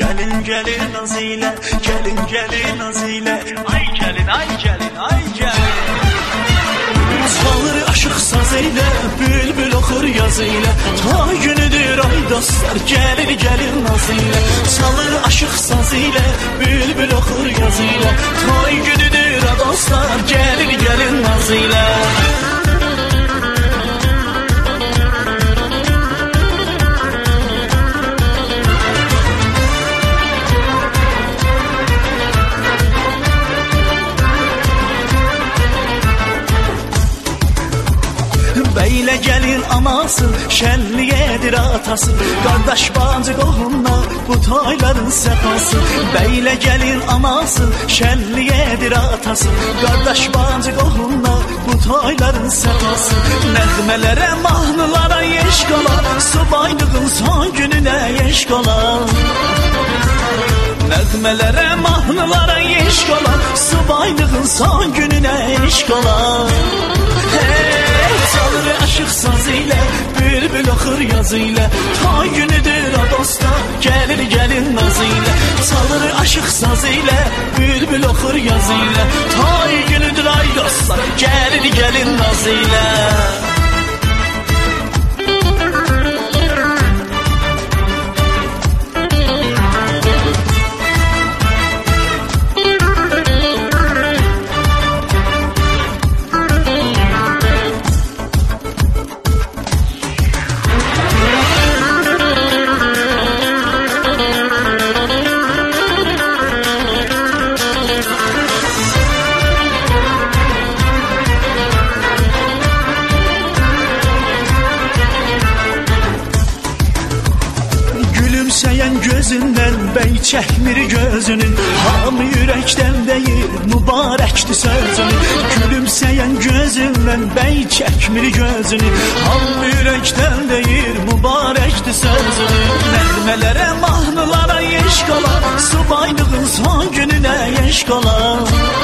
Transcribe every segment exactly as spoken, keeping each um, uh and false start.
Gelin gelin naz ile, gelin gelin naz ile. Ay gelin ay gelin ay gelin. Çalır aşık saz ile, bülbül okur yaz ile. Ta günüdür ay dostlar, gelin gelin naz ile. Çalır aşık saz ile, bülbül okur yaz ile. Ta günüdür ay dostlar, gelin gelin naz ile. Beyle gelin anası, şenliyedir atası. Kardeş bacı qohumla bu toyların sefası. Beyle gelin anası, şenliyedir atası. Kardeş bacı qohumla bu toyların sefası. Nəğmələrə, mahnılara yeş qalar, subaylığın son gününə yeş qalar. Nəğmələrə, mahnılara yeş qalar, subaylığın son gününə yeş qalar. Hey! Çalır aşık saz ile, bülbül okur yaz ile. Ta günüdür o dosta, gelir gelin naz ile. Çalır aşık saz ile, bülbül okur yaz ile. Ta günüdür ay dostlar, gelir gelin naz ile. Gülümseyen gözünden bey çekmir gözünün. Hamı yürekten değil mübarekti sözünün. Gülümseyen gözünden bey çekmir gözünün. Hamı yürekten değil mübarekti sözünün. Nəğmələrə, mahnılara yeş qalar, subaylığın son gününə yeş qalar.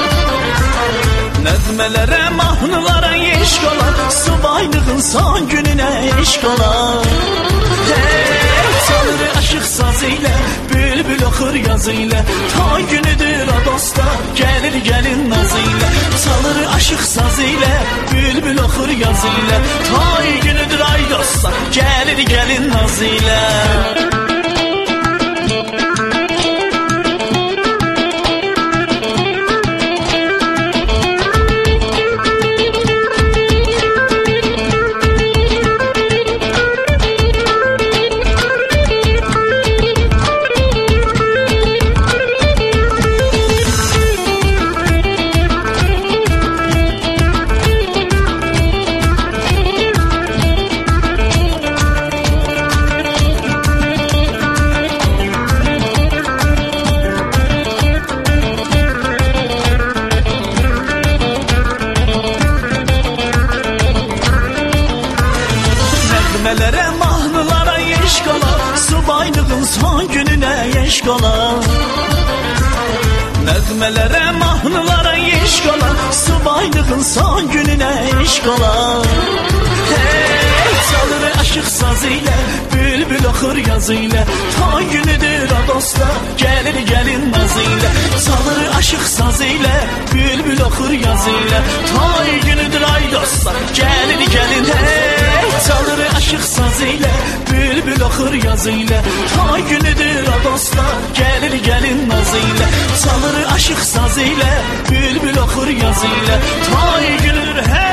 Nəğmələrə, mahnılara yeş qalar, subaylığın son gününə yeş qalar. Hey! Çalır aşık saz ile, bülbül okur yaz ile. Ta günüdür o dosta, gelir gelin naz ile. Çalır aşık saz ile, bülbül okur yaz ile. Ta günüdür ay dostlar, gelir gelin naz ile. Nəğmələrə, mahnılara yeş qalar, subaylığın son gününə yeş qalar. Nəğmələrə, mahnılara yeş qalar, subaylığın son gününə yeş qalar. Hey! Çalır aşık saz ile, bülbül okur yaz ile. Ta günüdür o dosta, gelir gelin naz ile. Çalır aşık saz ile, bülbül okur yaz ile. Ta günüdür ay dostlar, gelir gelin. Hey! Çalır aşık saz ile, bülbül okur yaz ile. Ta günüdür o dostlar, gelir gelin naz ile. Çalır aşık saz ile, bülbül okur yaz ile. Ta günüdür hey!